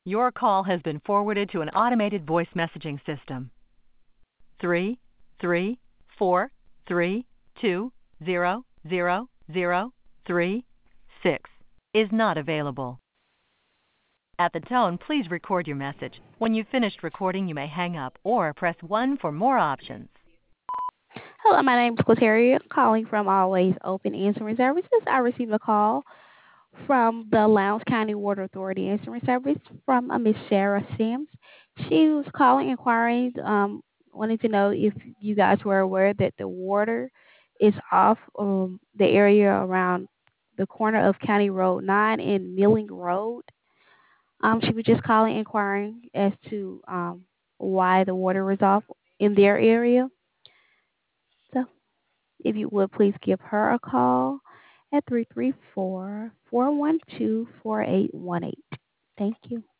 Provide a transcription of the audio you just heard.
Your call has been forwarded to an automated voice messaging system. 33432000036 is not available. At the tone, please record your message. When you've finished recording, you may hang up or press 1 for more options. Hello, my name is Quateria, calling from Always Open Answering Services. I received a call from the Lowndes County Water Authority Answering Service from Miss Sarah Sims. She was calling, inquiring, wanting to know if you guys were aware that the water is off the area around the corner of County Road 9 and Milling Road. She was just calling, inquiring as to why the water was off in their area. So if you would please give her a call at 334-412-4818. Thank you.